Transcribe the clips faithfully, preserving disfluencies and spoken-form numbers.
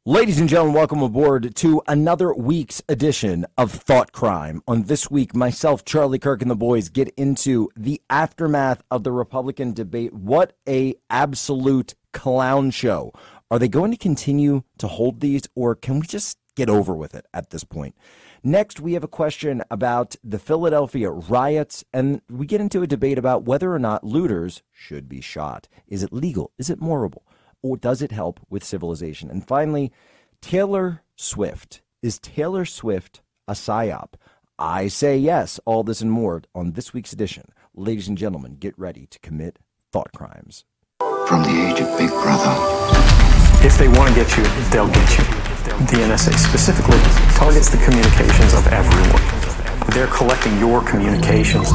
Ladies and gentlemen, welcome aboard to another week's edition of Thought Crime. On this week, myself, Charlie Kirk, and the boys get into the aftermath of the Republican debate. What a absolute clown show. Are they going to continue to hold these, or can we just get over with it at this point? Next, we have a question about the Philadelphia riots, and we get into a debate about whether or not looters should be shot. Is it legal? Is it morable? Or does it help with civilization? And finally, Taylor Swift. Is Taylor Swift a psyop? I say yes. All this and more on this week's edition. Ladies and gentlemen, get ready to commit thought crimes. From the age of Big Brother. If they want to get you, they'll get you. The N S A specifically targets the communications of everyone. They're collecting your communications.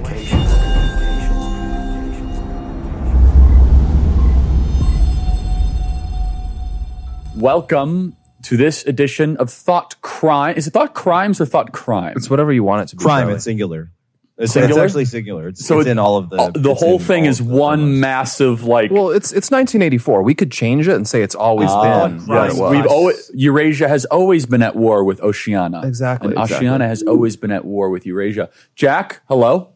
Welcome to this edition of Thought Crime. Is it Thought Crimes or Thought Crimes? It's whatever you want it to be. Crime, Charlie. it's singular. It's, Singular? it's actually singular. It's, So it's it- in all of the... the it's whole in thing all is of the one promos. massive, like... Well, it's it's nineteen eighty-four. We could change it and say it's always Ah, been yes. what it was. We've always, Eurasia has always been at war with Oceania. Exactly, And exactly. Oceania has always been at war with Eurasia. Jack, hello?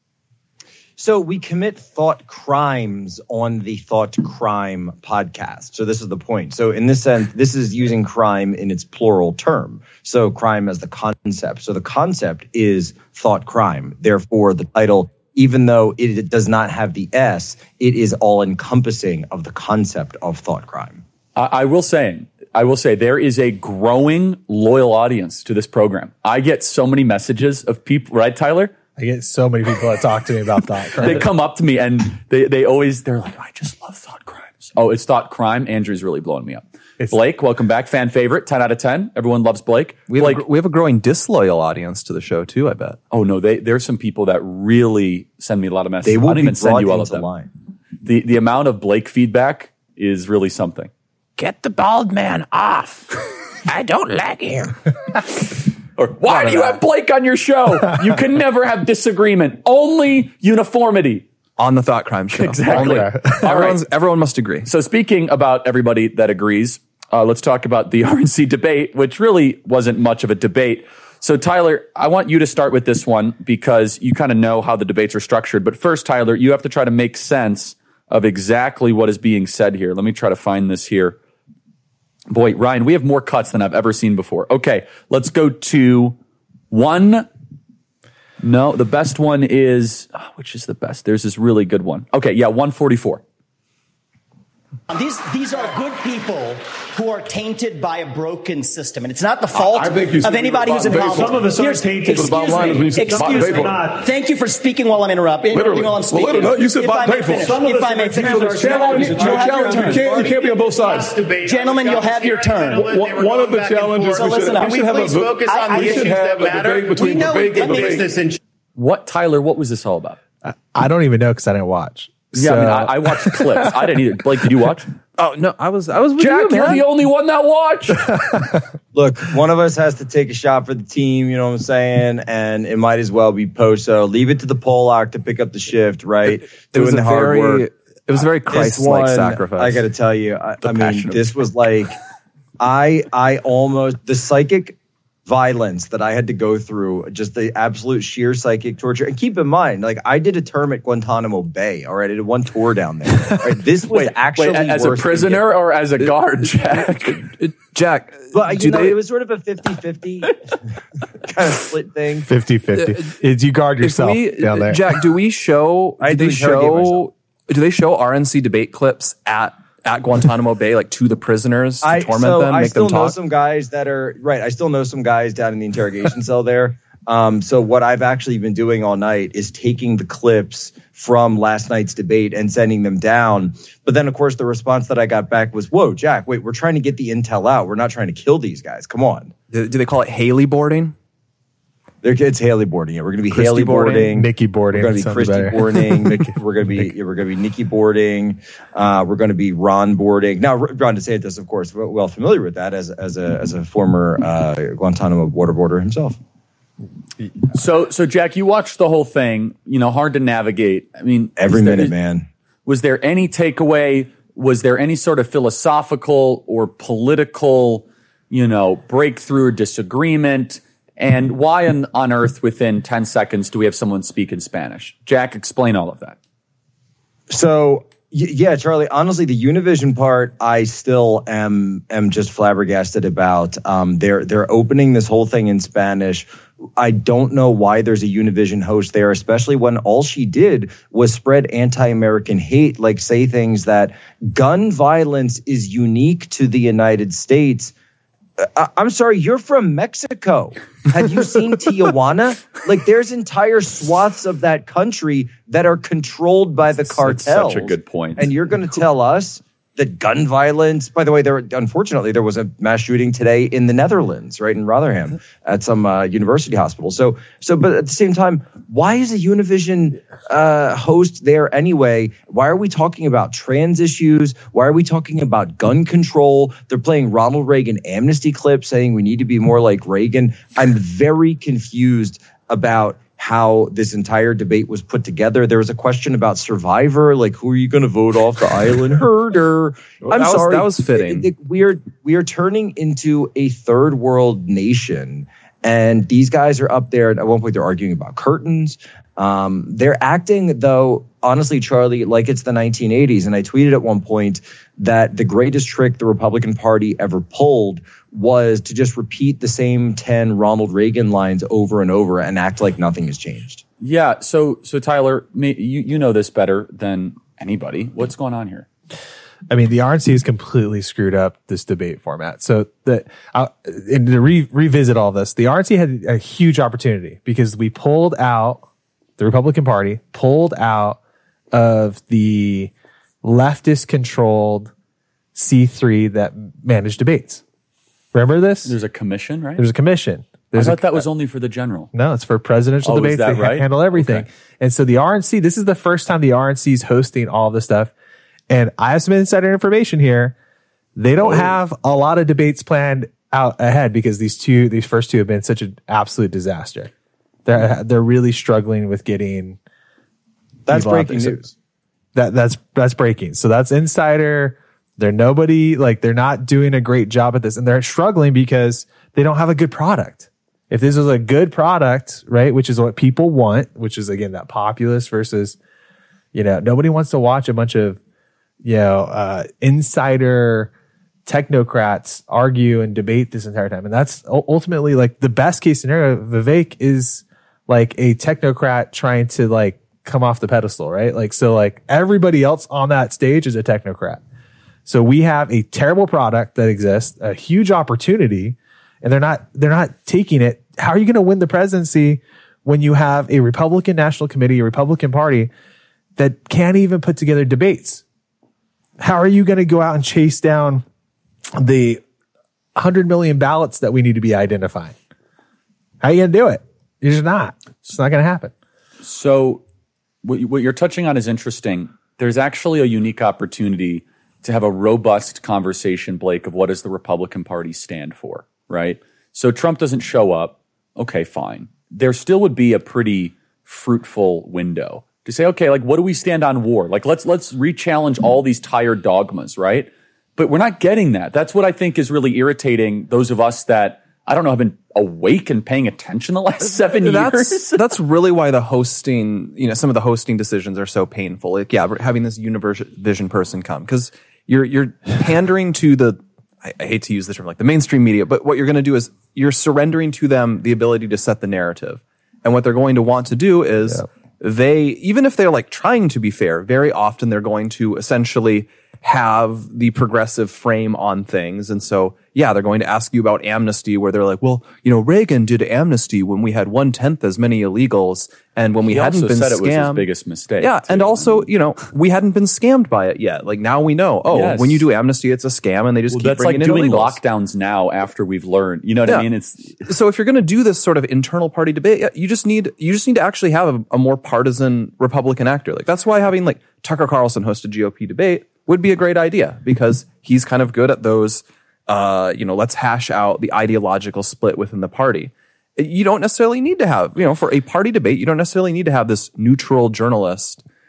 So we commit thought crimes on the Thought Crime podcast. So this is the point. So in this sense, this is using crime in its plural term. So crime as the concept. So the concept is thought crime. Therefore, the title, even though it does not have the S, it is all encompassing of the concept of thought crime. I, I will say, I will say there is a growing loyal audience to this program. I get so many messages of people, right, Tyler? I get so many people that talk to me about that. They come up to me and they, they always, they're like, I just love Thought Crimes. Oh, it's Thought Crime. Andrew's really blowing me up. It's- Blake, welcome back. Fan favorite, ten out of ten. Everyone loves Blake. We have, Blake, a, gr- we have a growing disloyal audience to the show too, I bet. oh no, they, there's some people that really send me a lot of messages. They will I don't be even send brought you all of into them. line. The, the amount of Blake feedback is really something. Get the bald man off. I don't like him. Or why do you have Blake on your show? You can never have disagreement. Only uniformity. On the Thought Crime Show. Exactly. Only- All Everyone's, right. everyone must agree. So speaking about everybody that agrees, uh, let's talk about the R N C debate, which really wasn't much of a debate. So Tyler, I want you to start with this one because you kind of know how the debates are structured. But first, Tyler, you have to try to make sense of exactly what is being said here. Let me try to find this here. Boy, Ryan, we have more cuts than I've ever seen before. Okay, let's go to one. No, the best one is, oh, which is the best? There's this really good one. Okay, yeah, one forty-four. These these are good people who are tainted by a broken system, and it's not the fault I think you of said anotody who's baseball. involved. Some of us are Here's- tainted, but the bottom excuse line is when me, you said excuse me. baseball. Thank you for speaking while I'm interrupt, interrupting Literally. while I'm Well, speaking. literally, you said if I may baseball. finish, Some of if us I may are finish, tainted. Gentlemen, You're you'll have your challenging. You turn. can't, you can't be on both sides. Gentlemen, you'll have your turn. One one of the challenges So we should, listen up. we should have Please a focus I- on I the should issues have that a matter. debate between We know debate we and can make debate. this in. What, Tyler, what was this all about? I, I don't even know because I didn't watch. Yeah, I mean, I, I watched clips. I didn't either. Blake, did you watch? Oh, no, I was, I was with Jack, you, you're man. the only one that watched. Look, one of us has to take a shot for the team, you know what I'm saying? And it might as well be Poso. Leave it to the Pollock to pick up the shift, right? It Doing was a the hard very, work. it was a very This Christ-like one, sacrifice. I got to tell you, I, I passion mean, of this was like, I, I almost, the psychic violence that I had to go through, just the absolute sheer psychic torture. And keep in mind, like, I did a term at Guantanamo Bay, all right? I did one tour down there. Right? This was Wait, actually wait, as a worse than prisoner or as a guard, Jack? Jack, But, do you know, they- it was sort of a fifty-fifty kind of split thing. fifty-fifty. Is you guard if yourself we- down there. Jack, do we show, I do do they interrogate myself. show, do they show R N C debate clips at, at Guantanamo Bay, like to the prisoners to I, torment so them, I make still them know talk? some guys that are right. I still know some guys down in the interrogation cell there. Um, so what I've actually been doing all night is taking the clips from last night's debate and sending them down. But then, of course, the response that I got back was, "Whoa, Jack, wait, we're trying to get the intel out. We're not trying to kill these guys. Come on." Do, do they call it Haley boarding? They're, it's Haley boarding. Yeah, we're going to be Christy Haley boarding, boarding, Mickey boarding, We're going to be sounds Christy better. boarding. we're going to be yeah, we're going to be Nikki boarding. Uh, we're going to be Ron boarding. Now, Ron DeSantis, of course, well familiar with that as as a as a former uh, Guantanamo border boarder himself. So, so Jack, you watched the whole thing. You know, hard to navigate. I mean, Every was there- minute, man. Was there any takeaway? was there any sort of philosophical or political, you know, breakthrough or disagreement? And why on, on earth within ten seconds do we have someone speak in Spanish? Jack, explain all of that. So, y- yeah, Charlie, honestly, the Univision part, I still am am just flabbergasted about. Um, they're they're opening this whole thing in Spanish. I don't know why there's a Univision host there, especially when all she did was spread anti-American hate, like say things that gun violence is unique to the United States. Uh, I'm sorry, you're from Mexico. Have you seen Tijuana? Like, there's entire swaths of that country that are controlled by the That's cartels. such a good point. And you're going to tell us that gun violence, by the way, there unfortunately there was a mass shooting today in the Netherlands, right in Rotherham, at some uh, university hospital. So, so, but at the same time, why is a Univision uh, host there anyway? Why are we talking about trans issues? Why are we talking about gun control? They're playing Ronald Reagan amnesty clips, saying we need to be more like Reagan. I'm very confused about how this entire debate was put together. There was a question about Survivor, like who are you going to vote off the island herder? Well, I'm that was- sorry, that was fitting. It- it- we are we are turning into a third world nation, and these guys are up there. And at one point, they're arguing about curtains. Um, they're acting, though, honestly, Charlie, like it's the nineteen eighties. And I tweeted at one point that the greatest trick the Republican Party ever pulled was to just repeat the same ten Ronald Reagan lines over and over and act like nothing has changed. Yeah. So, so Tyler, may, you you know this better than anybody. What's going on here? I mean, the R N C has completely screwed up this debate format. So that, uh, and to re- revisit all this, the R N C had a huge opportunity because we pulled out, the Republican Party pulled out of the leftist controlled C three that managed debates. Remember this? There's a commission, right? There's a commission. I There's thought a, that was only for the general. No, it's for presidential Oh, is debates. that They right? handle everything. Okay. And so the R N C, this is the first time the R N C is hosting all this stuff. And I have some insider information here. They don't Oh. have a lot of debates planned out ahead because these two, these first two have been such an absolute disaster. They're, they're really struggling with getting. That's people out breaking there. So news. That that's that's breaking. So that's insider. They're nobody like they're not doing a great job at this, and they're struggling because they don't have a good product. If this was a good product, right, which is what people want, which is again that populist versus, you know, nobody wants to watch a bunch of, you know, uh, insider technocrats argue and debate this entire time, and that's u- ultimately like the best case scenario. Vivek is like a technocrat trying to like come off the pedestal, right? Like so, like everybody else on that stage is a technocrat. So we have a terrible product that exists, a huge opportunity, and they're not they're not taking it. How are you going to win the presidency when you have a Republican National Committee, a Republican Party that can't even put together debates? How are you going to go out and chase down the one hundred million ballots that we need to be identifying? How are you going to do it? You're just not. It's not going to happen. So what, you, what you're touching on is interesting. There's actually a unique opportunity to have a robust conversation, Blake, of what does the Republican Party stand for, right? So Trump doesn't show up. Okay, fine. There still would be a pretty fruitful window to say, okay, like what do we stand on war? Like let's let's re-challenge all these tired dogmas, right? But we're not getting that. That's what I think is really irritating those of us that, I don't know, have been awake and paying attention the last seven that's, years. That's really why the hosting, you know, some of the hosting decisions are so painful. Like, yeah, we're having this Univision person come because you're, you're pandering to the, I, I hate to use this term, like the mainstream media, but what you're going to do is you're surrendering to them the ability to set the narrative. And what they're going to want to do is yeah. they, even if they're like trying to be fair, very often they're going to essentially have the progressive frame on things. And so, yeah, they're going to ask you about amnesty where they're like, well, you know, Reagan did amnesty when we had one tenth as many illegals and when we he hadn't also been said scammed. It was his biggest mistake. Yeah. too. And also, you know, we hadn't been scammed by it yet. Like now we know, oh, Yes. when you do amnesty, it's a scam and they just Well, keep that's like bringing doing in illegals. lockdowns now after we've learned. You know what Yeah. I mean? It's So if you're going to do this sort of internal party debate, yeah, you just need you just need to actually have a, a more partisan Republican actor. Like that's why having like Tucker Carlson host a G O P debate would be a great idea because he's kind of good at those. Uh, you know, let's hash out the ideological split within the party. You don't necessarily need to have, you know, for a party debate, you don't necessarily need to have this neutral journalist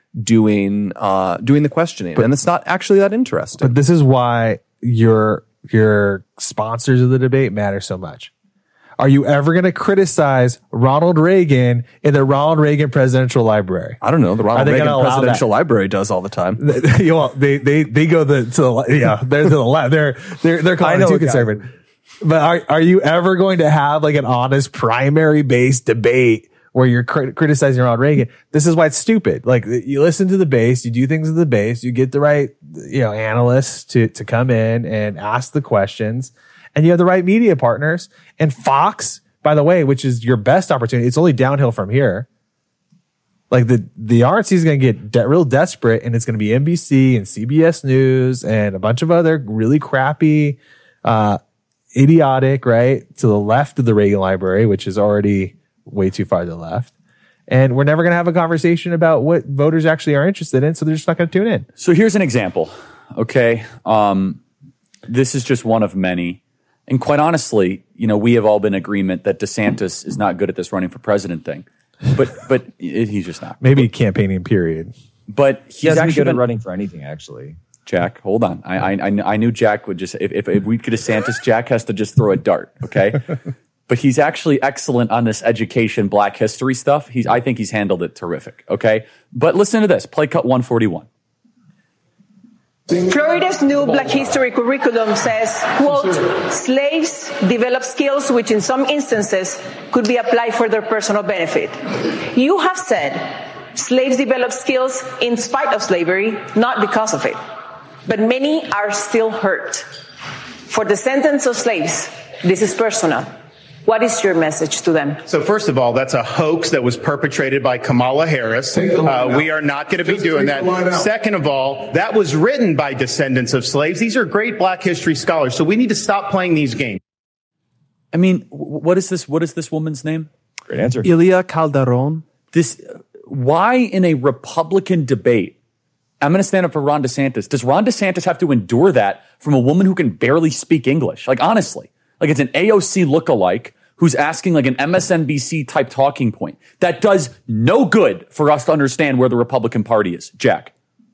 doing uh, doing the questioning, but, and it's not actually that interesting. But this is why your your sponsors of the debate matter so much. Are you ever going to criticize Ronald Reagan in the Ronald Reagan Presidential Library? I don't know. The Ronald Reagan Presidential that? Library does all the time. you know, they they they go the to the yeah they're to the left. They're they're they're calling it too conservative. But are are you ever going to have like an honest primary based debate where you're crit- criticizing Ronald Reagan? This is why it's stupid. Like, you listen to the base, you do things at the base, you get the right, you know, analysts to, to come in and ask the questions, and you have the right media partners. And Fox, by the way, which is your best opportunity, it's only downhill from here. Like, the, the R N C is going to get de- real desperate, and it's going to be N B C and C B S News and a bunch of other really crappy, uh, idiotic, right, to the left of the Reagan Library, which is already way too far to the left. And we're never going to have a conversation about what voters actually are interested in, so they're just not going to tune in. So here's an example, okay? Um, this is just one of many. And quite honestly, you know, we have all been in agreement that DeSantis is not good at this running for president thing. But but it, he's just not. Maybe campaigning, period. But he's he hasn't actually been good been, at running for anything, actually. Jack, hold on. I, I I knew Jack would just, if, if, if we could DeSantis, Jack has to just throw a dart, okay? But he's actually excellent on this education, Black history stuff. He's, I think he's handled it terrific, okay? But listen to this, play cut one forty-one. Florida's new Black history curriculum says, quote, slaves develop skills which in some instances could be applied for their personal benefit. You have said slaves develop skills in spite of slavery, not because of it. But many are still hurt. For descendants of slaves, this is personal. What is your message to them? So first of all, that's a hoax that was perpetrated by Kamala Harris. Uh, we are not going to be doing that. Second of all, that was written by descendants of slaves. These are great Black history scholars. So we need to stop playing these games. I mean, what is this? What is this woman's name? Great answer. Ilia Calderon. This, why in a Republican debate, I'm going to stand up for Ron DeSantis. Does Ron DeSantis have to endure that from a woman who can barely speak English? Like, honestly. Like, it's an A O C lookalike who's asking like an M S N B C type talking point. That does no good for us to understand where the Republican Party is. Jack.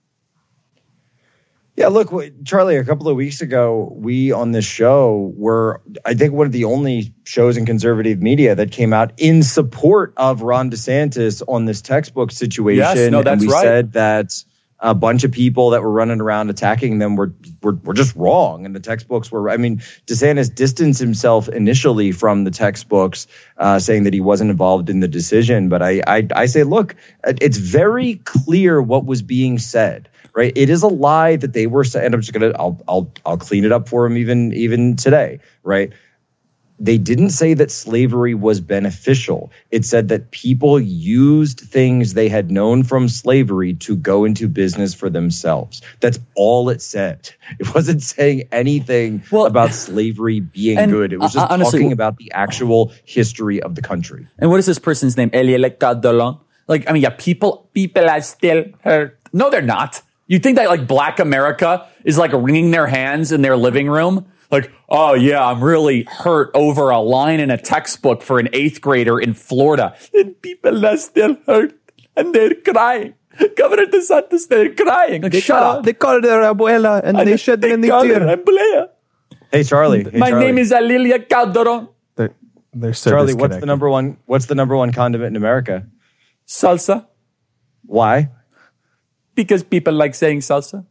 Yeah, look, Charlie, a couple of weeks ago, we on this show were, I think, one of the only shows in conservative media that came out in support of Ron DeSantis on this textbook situation. Yes, no, that's and we right. said that a bunch of people that were running around attacking them were, were were just wrong. And the textbooks were, I mean, DeSantis distanced himself initially from the textbooks, uh, saying that he wasn't involved in the decision. But I, I, I say, look, it's very clear what was being said, right? It is a lie that they were saying, and I'm just going to, I'll, I'll, I'll clean it up for him even, even today, right? They didn't say that slavery was beneficial. It said that people used things they had known from slavery to go into business for themselves. That's all it said. It wasn't saying anything well, about slavery being good. It was just uh, honestly, talking about the actual history of the country. And what is this person's name? Elia Calderon. Like, I mean, yeah, people, people are still hurt. No, they're not. You think that like Black America is like wringing their hands in their living room? Like, oh yeah, I'm really hurt over a line in a textbook for an eighth grader in Florida. And people are still hurt and they're crying. Governor DeSantis, they're crying. Like, they shut call, up. They call her abuela and, and they shed in the tear. Hey, Charlie. Hey, My Charlie. name is Alilia Calderon. They're, they're so Charlie, what's the number one, what's the number one condiment in America? Salsa. Why? Because people like saying salsa.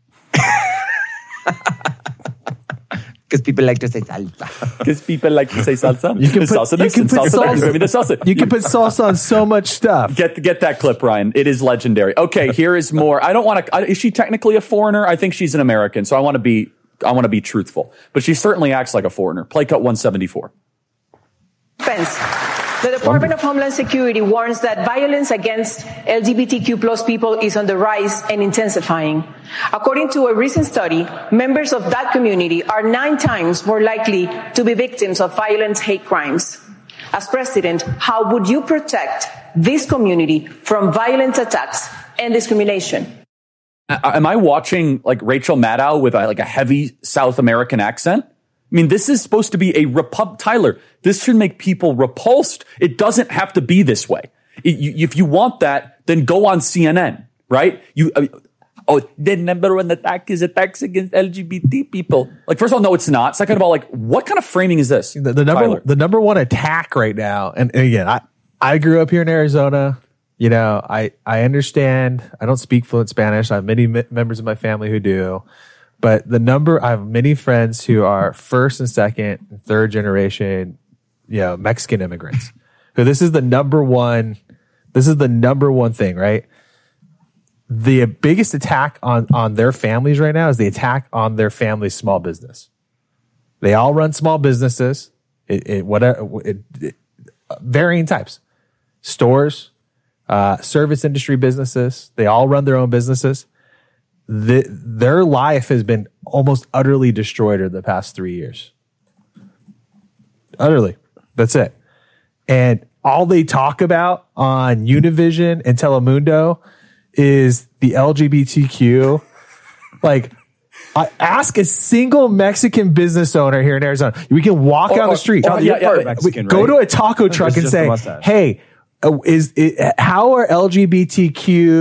Because people like to say salsa. Because people like to say salsa. You can put, salsa you this can and put salsa, salsa, that. Give me the salsa. You can put salsa on so much stuff. Get get that clip, Ryan. It is legendary. Okay, here is more. I don't want to. Is she technically a foreigner? I think she's an American, so I want to be. I want to be truthful, but she certainly acts like a foreigner. Play cut one seventy-four. Pence. The Department of Homeland Security warns that violence against L G B T Q plus people is on the rise and intensifying. According to a recent study, members of that community are nine times more likely to be victims of violent hate crimes. As president, how would you protect this community from violent attacks and discrimination? Am I watching like Rachel Maddow with a, like a heavy South American accent? I mean, this is supposed to be a repub. Tyler, this should make people repulsed. It doesn't have to be this way. It, you, if you want that, then go on C N N. right? You, uh, oh, the number one attack is attacks against L G B T people. Like, first of all, no, it's not. Second of all, like, what kind of framing is this? The, the number, Tyler? the number one attack right now, and, and again, I, I grew up here in Arizona. You know, I, I understand. I don't speak fluent Spanish. I have many m- members of my family who do. But the number, I have many friends who are first and second and third generation, you know, Mexican immigrants. Who this is the number one, this is the number one thing, right? The biggest attack on, on their families right now is the attack on their family's small business. They all run small businesses, it, it, whatever, it, it, varying types, stores, uh, service industry businesses. They all run their own businesses. The, their life has been almost utterly destroyed in the past three years. Utterly. That's it. And all they talk about on Univision and Telemundo is the L G B T Q. Like, I ask a single Mexican business owner here in Arizona. We can walk Or- down or- the street. or- yeah, yeah, Mexican, Go right? to a taco truck It's and just a say, mustache. hey, uh, is it, how are L G B T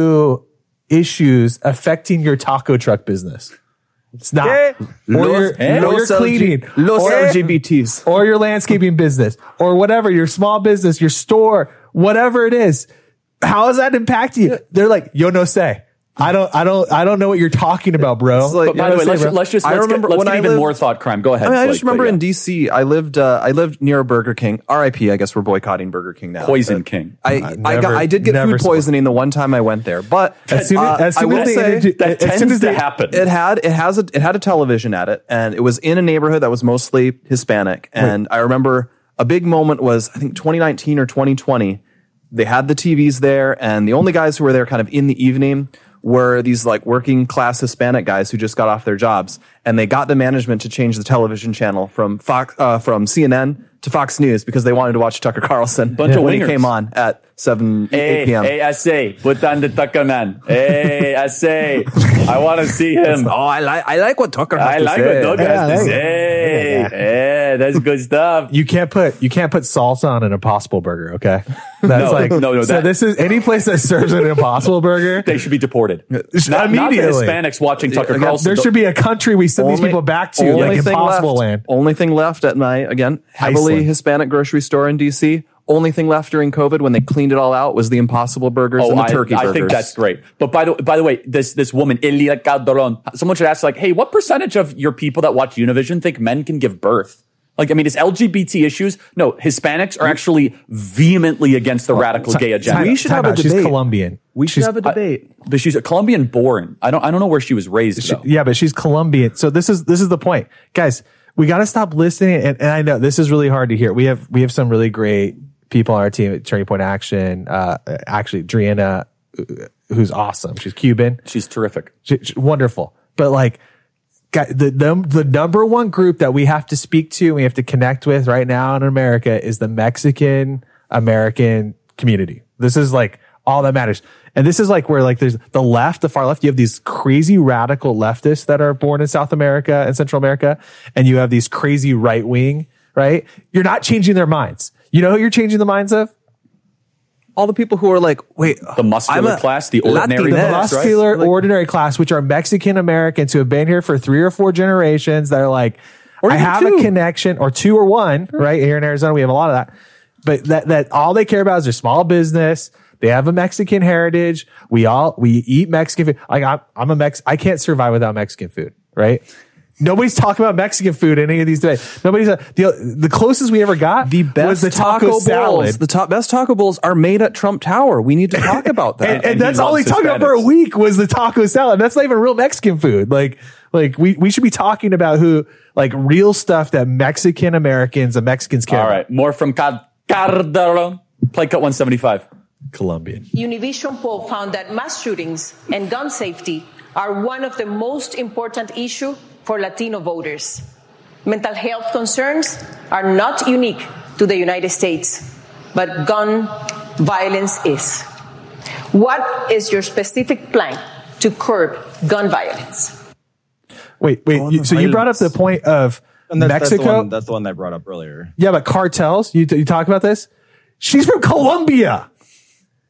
Q issues affecting your taco truck business? It's not. Eh. Or Los- your, eh. or your Los L G cleaning. Los or, L G B Ts. Or your landscaping business. Or whatever, your small business, your store, whatever it is. How is that impacting you? They're like, yo, no say. I don't, I don't, I don't know what you're talking about, bro. It's like- But by the way, let's, let's just, I let's remember get, let's when get I even lived- more thought crime. Go ahead. I mean, I Blake, just remember but yeah. in D C, I lived, uh, I lived near a Burger King. R I P. I guess we're boycotting Burger King now. Poison But King. I, Uh, I got, never- I did get never food poisoning the one time I went there, but As soon as- uh, as I soon as will they say introdu- that as tends soon as to they- happen. it had, it has a, it had a television at it, and it was in a neighborhood that was mostly Hispanic. And I remember a big moment was, I think twenty nineteen or twenty twenty. They had the T Vs there, and the only guys who were there kind of in the evening were these like working class Hispanic guys who just got off their jobs, and they got the management to change the television channel from Fox, uh, from C N N to Fox News because they wanted to watch Tucker Carlson Bunch of when he wingers. came on at seven, Hey, eight p.m. hey, I say, put on the Tucker man. Hey, I say, I want to see him. Oh, I like I like what Tucker has I to like say. what Doug Yeah, has to I like it. say. Yeah. Yeah, that's good stuff. You can't put you can't put salsa on an Impossible Burger, okay? That's No, like no, no, So that- this is any place that serves an Impossible Burger. They should be deported. Not, not the Immediately. Hispanics watching Tucker Again, Carlson. There should be a country we send these people back to, only like thing Impossible left, Land. Only thing left at my, again, heavily Iceland. Hispanic grocery store in D C. Only thing left during COVID when they cleaned it all out was the Impossible Burgers Oh, and the I, turkey I burgers. think that's great. But by the by the way, this this woman, Elia Calderon, someone should ask, like, hey, what percentage of your people that watch Univision think men can give birth? Like, I mean, it's L G B T issues. No, Hispanics are actually vehemently against the radical gay agenda. We should Time have a out. She's debate. Colombian. We should She's- have a debate. But she's a Colombian born. I don't I don't know where she was raised She- though. yeah, but she's Colombian. So this is this is the point, guys. We got to stop listening. And, and I know this is really hard to hear. We have we have some really great people on our team at Turning Point Action. Uh, actually, Driana, who's awesome. She's Cuban. She's terrific. She, she- wonderful. But like, guy- the, the the number one group that we have to speak to, we have to connect with right now in America is the Mexican American community. This is like all that matters. And this is like where like there's the left, the far left, you have these crazy radical leftists that are born in South America and Central America, and you have these crazy right wing, right? You're not changing their minds. You know who you're changing the minds of? All the people who are like, wait, The muscular I'm a class, the ordinary Latinx, The class, right? muscular Like- ordinary class, which are Mexican Americans who have been here for three or four generations that are like, Or I even have two. a connection, or two or one, right? Here in Arizona, we have a lot of that. But that, that all they care about is their small business. They have a Mexican heritage. We all, we eat Mexican food. Like I'm, I'm a Mex, I can't survive without Mexican food, right? Nobody's talking about Mexican food in any of these debates. Nobody's, uh, the, the closest we ever got the best was the taco, bowls, salad. the top best taco bowls are made at Trump Tower. We need to talk about that. and, and, and that's he all he loves talked about for a Hispanics. week was the taco salad. That's not even real Mexican food. Like, like we, we should be talking about who, like real stuff that Mexican Americans and Mexicans care All about. right, more from Cal- Calderon. Play cut one seventy-five. Colombian. Univision poll found that mass shootings and gun safety are one of the most important issues for Latino voters. Mental health concerns are not unique to the United States, but gun violence is. What is your specific plan to curb gun violence? Wait, wait. Oh, you, the so you brought up the violence. point of And that's, that's, the Mexico. one, that's the one I brought up earlier. Yeah, but cartels. You you talk about this. She's from Colombia.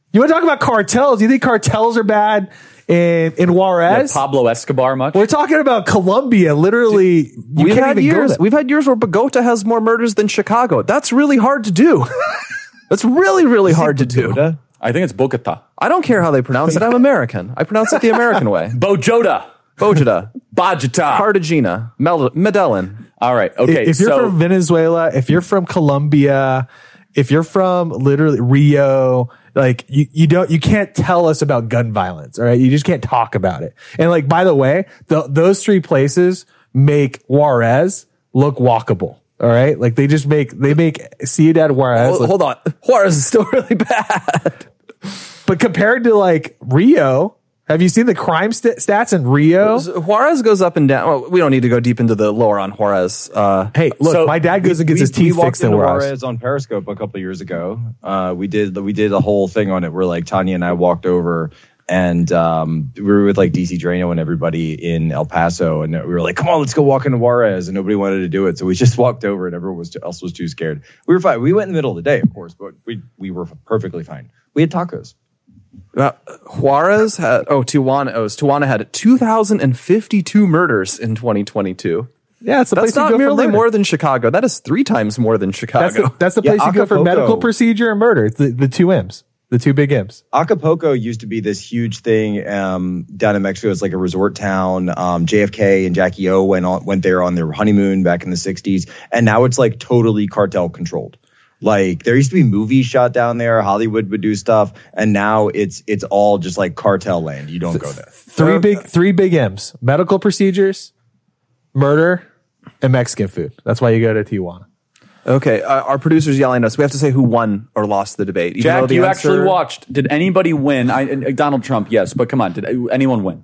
You want to talk about cartels? Do you think cartels are bad in, in Juarez? Yeah, Pablo Escobar much? We're talking about Colombia. Literally, you we've can't had even years. go there. We've had years where Bogota has more murders than Chicago. That's really hard to do. That's really, really hard to do. I think it's Bogota. I don't care how they pronounce it. I'm American. I pronounce it the American way. Bojota. Bogota. Bogota. Cartagena. Mel- Medellin. All right. Okay. If you're so, from Venezuela, if you're from Colombia, if you're from literally Rio, like you, you don't, you can't tell us about gun violence. All right. You just can't talk about it. And like, by the way, the, those three places make Juarez look walkable. All right. Like they just make, they make Ciudad Juarez. Hold, look, hold on. Juarez is still really bad. But compared to like Rio, have you seen the crime st- stats in Rio? Juarez goes up and down. Well, we don't need to go deep into the lore on Juarez. Uh, hey, look, so my dad goes and gets we, his teeth we fixed walked in into Juarez. Juarez on Periscope a couple of years ago. Uh, we did we did a whole thing on it where like Tanya and I walked over and um, we were with like D C Drano and everybody in El Paso, and we were like, "Come on, let's go walk into Juarez," and nobody wanted to do it, so we just walked over, and everyone was too, else was too scared. We were fine. We went in the middle of the day, of course, but we we were perfectly fine. We had tacos. Uh, Juarez had, oh, Tijuana, oh, Tijuana had two thousand fifty-two murders in twenty twenty-two. Yeah, it's the That's place you not go for merely murder. more than Chicago. That is three times more than Chicago. That's the, that's the Yeah, place you go for Acapulco. medical procedure and murder. It's the, the two M's, the two big M's. Acapulco used to be this huge thing um, down in Mexico. It's like a resort town. Um, J F K and Jackie O went on, went there on their honeymoon back in the sixties, and now it's like totally cartel controlled. Like there used to be movies shot down there. Hollywood would do stuff, and now it's it's all just like cartel land. You don't go there. Three big three big M's: medical procedures, murder, and Mexican food. That's why you go to Tijuana. Okay, uh, our producer's yelling at us. We have to say who won or lost the debate. Even though Jack, the you answer- actually watched. Did anybody win? I, uh, Donald Trump, yes, but come on, did anyone win?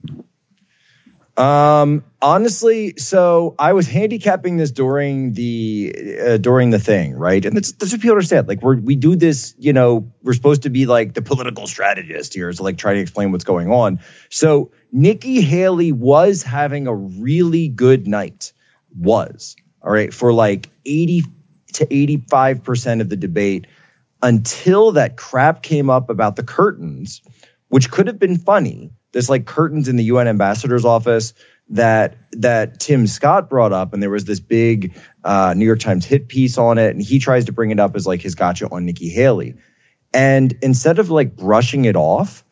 Um, honestly, so I was handicapping this during the uh, during the thing, right? And that's, that's what people understand. Like we we do this, you know, we're supposed to be like the political strategist here, so like try to explain what's going on. So Nikki Haley was having a really good night, was all right for like eighty to eighty-five percent of the debate until that crap came up about the curtains, which could have been funny. There's like curtains in the U N ambassador's office that that Tim Scott brought up, and there was this big uh, New York Times hit piece on it, and he tries to bring it up as like his gotcha on Nikki Haley. And instead of like brushing it off,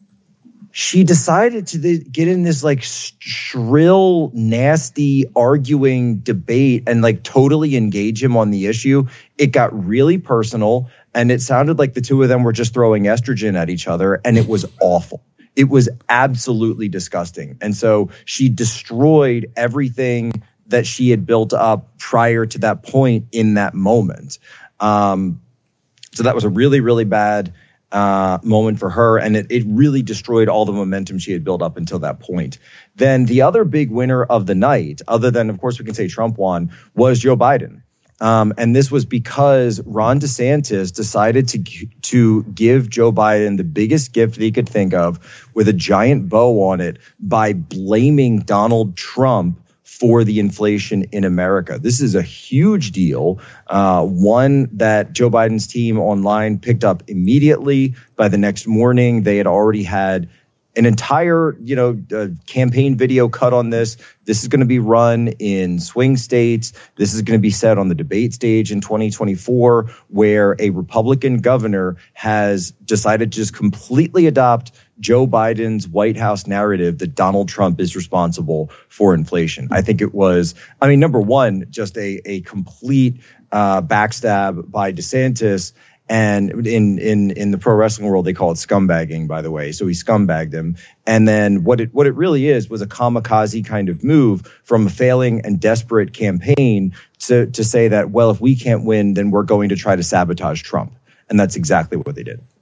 she decided to th- get in this like shrill, nasty, arguing debate and like totally engage him on the issue. It got really personal, and it sounded like the two of them were just throwing estrogen at each other, and it was awful. It was absolutely disgusting. And so she destroyed everything that she had built up prior to that point in that moment. Um, so that was a really, really bad uh, moment for her. And it, it really destroyed all the momentum she had built up until that point. Then the other big winner of the night, other than, of course, we can say Trump won, was Joe Biden. Um, and this was because Ron DeSantis decided to to give Joe Biden the biggest gift that he could think of with a giant bow on it by blaming Donald Trump for the inflation in America. This is a huge deal, uh, one that Joe Biden's team online picked up immediately. By the next morning, they had already had an entire, you know, uh, campaign video cut on this. This is going to be run in swing states. This is going to be said on the debate stage in twenty twenty-four, where a Republican governor has decided to just completely adopt Joe Biden's White House narrative that Donald Trump is responsible for inflation. I think it was, I mean, number one, just a, a complete uh, backstab by DeSantis. And in, in, in the pro wrestling world, they call it scumbagging, by the way. So he scumbagged him. And then what it, what it really is was a kamikaze kind of move from a failing and desperate campaign to, to say that, well, if we can't win, then we're going to try to sabotage Trump. And that's exactly what they did.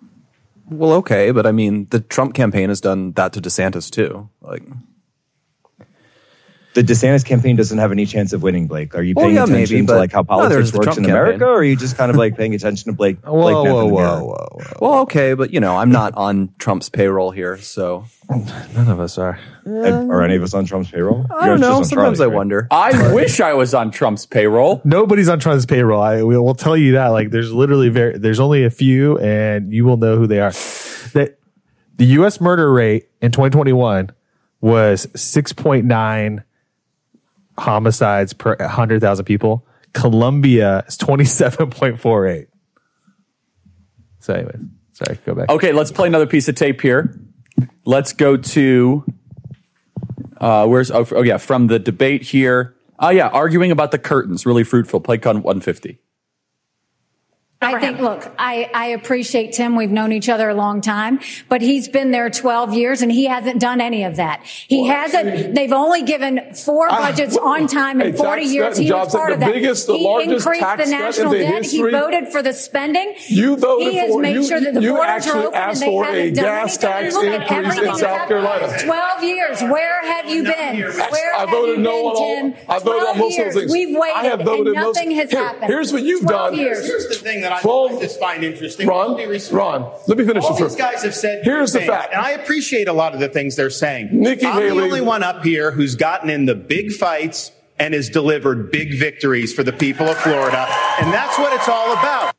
Well, okay. But I mean, the Trump campaign has done that to DeSantis too. Like, the DeSantis campaign doesn't have any chance of winning, Blake. Are you Well, paying yeah, attention maybe, to but- like how No, politics there's the works Trump in campaign. America, or are you just kind of like paying attention to Blake? Whoa, Blake Neff whoa, in the whoa, mirror? whoa, whoa. Well, okay, but you know, I'm not on Trump's payroll here, so None of us are. Are any of us on Trump's payroll? I don't know. Sometimes I wonder. I wish I was on Trump's payroll. Nobody's on Trump's payroll. I will we'll tell you that. Like, there's literally very, there's only a few, and you will know who they are. That the U S murder rate in twenty twenty-one was six point nine homicides per one hundred thousand people. Colombia is twenty-seven point four eight. So, anyways, sorry, go back. Okay, let's play another piece of tape here. Let's go to uh, where's oh, oh yeah from the debate here. Oh yeah, arguing about the curtains, really fruitful. Play con one fifty. I think, look, I, I appreciate Tim. We've known each other a long time, but he's been there twelve years and he hasn't done any of that. He Well, hasn't. actually, They've only given four I- budgets on time in Hey, forty tax years. cut and He was jobs, part the of that. biggest, the he largest increased tax the cut national in the debt. history. He voted for the spending. You voted he has for made you, sure that the you borders are actually open asked and they for haven't a done gas anything. tax Look at increase everything in that's South happened. Carolina. Twelve years. Where have you been? Where I have voted you no been, on all. Tim? I voted on Twelve most of years. those things. We've waited I have voted and most- nothing has Here- happened. Here's what you've Twelve done. years. Here's the thing that I twelve just find interesting. Ron, All due respect. Ron, let me finish All this these first. guys have said Here's the things, fact. and I appreciate a lot of the things they're saying. Nikki I'm Haley- the only one up here who's gotten in the big fights and has delivered big victories for the people of Florida, and that's what it's all about.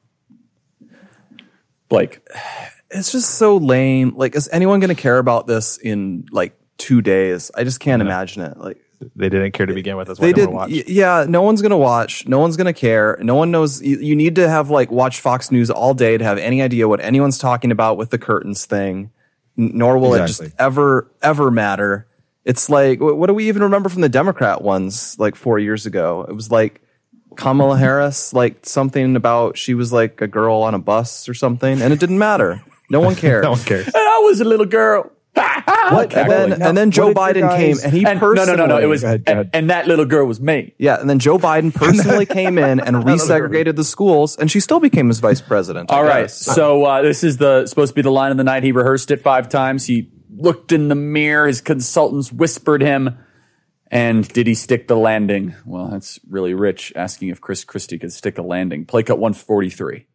Blake, it's just so lame. Like, is anyone going to care about this in like two days? I just can't imagine it. Like, They didn't care to begin with. That's why they they did. didn't watch. y- Yeah, no one's going to watch. No one's going to care. No one knows. You, you need to have like watch Fox News all day to have any idea what anyone's talking about with the curtains thing. N- Nor will it Exactly. just ever, ever matter. It's like, wh- what do we even remember from the Democrat ones like four years ago? It was like Kamala Harris, like something about she was like a girl on a bus or something, and it didn't matter. No one cared. No one cares. and I was a little girl. What? And then, Now, and then Joe what did you Biden came guys- and he And, no, personally. no, no, no. It was, Go ahead, go and, ahead. and that little girl was me. Yeah, and then Joe Biden personally came in and resegregated the schools, and she still became his vice president. I All right. guess. So uh, this is the supposed to be the line of the night. He rehearsed it five times. He looked in the mirror. His consultants whispered him. And did he stick the landing? Well, that's really rich, asking if Chris Christie could stick a landing. Play cut one forty-three.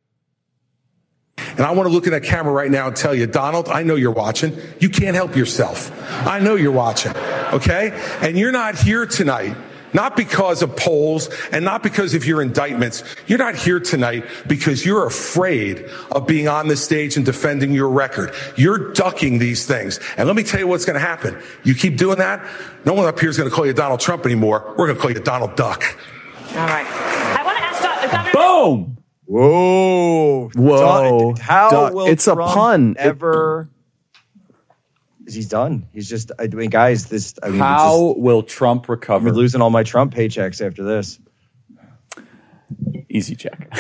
And I want to look at that camera right now and tell you, Donald, I know you're watching. You can't help yourself. I know you're watching. Okay? And you're not here tonight, not because of polls and not because of your indictments. You're not here tonight because you're afraid of being on the stage and defending your record. You're ducking these things. And let me tell you what's going to happen. You keep doing that, no one up here is going to call you Donald Trump anymore. We're going to call you Donald Duck. All right. I want to ask Doc- the governor. Boom! Whoa, Whoa. Don- how Duck. will It's a Trump pun. It- ever? He's done. He's just. I mean, guys, this. I mean, How just, will Trump I'm recover? losing all my Trump paychecks after this. Easy check.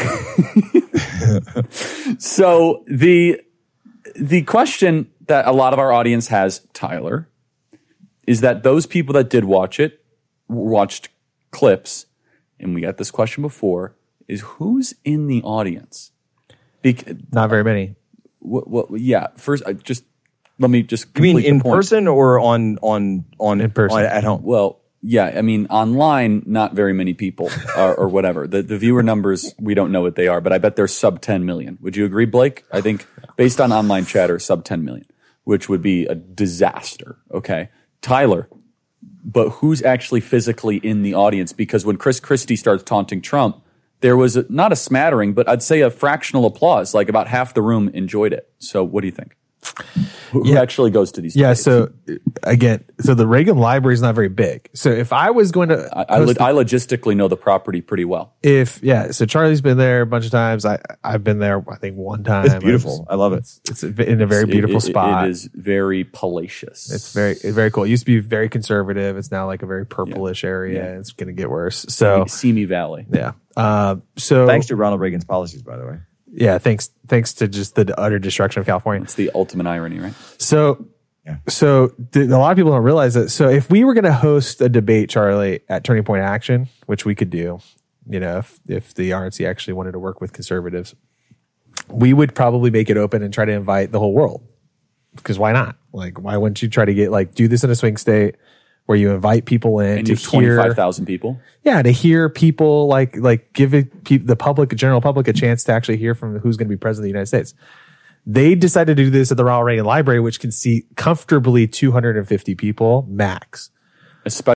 So the the question that a lot of our audience has, Tyler, is that those people that did watch it watched clips, and we got this question before, is who's in the audience? Bec- Not very many. what, what, yeah, first, I just let me just You mean complete the in point. person or on on on In person. on- at home? Well, yeah, I mean, online, not very many people or, or whatever. The, the viewer numbers, we don't know what they are, but I bet they're sub ten million. Would you agree, Blake? I think based on online chatter, sub ten million, which would be a disaster. Okay. Tyler, but who's actually physically in the audience? Because when Chris Christie starts taunting Trump, there was a, not a smattering, but I'd say a fractional applause. Like about half the room enjoyed it. So what do you think? Who, who Yeah. actually goes to these Yeah. debates? So again, so the Reagan Library is not very big. So if I was going to, I, I, lo- I logistically know the property pretty well. if yeah, so Charlie's been there a bunch of times. I I've been there. I think one time. It's beautiful. I love it. It's, it's in a very It- beautiful it- spot. It is very palatious. It's very it's very cool. It used to be very conservative. It's now like a very purplish area. Yeah. It's going to get worse. So Simi Valley. yeah. Um, so Thanks to Ronald Reagan's policies, by the way. yeah, thanks thanks to just the utter destruction of California. It's the ultimate irony, right? So, Yeah. so th- a lot of people don't realize that. So, if we were going to host a debate, Charlie, at Turning Point Action, which we could do, you know, if if the R N C actually wanted to work with conservatives, we would probably make it open and try to invite the whole world. Because why not? Like, why wouldn't you try to get like do this in a swing state? where you invite people in And to you have hear twenty-five thousand people. Yeah, to hear people like like give it, pe- the public, general public, a chance to actually hear from who's going to be president of the United States. They decided to do this at the Ronald Reagan Library, which can seat comfortably two hundred fifty people max. Especially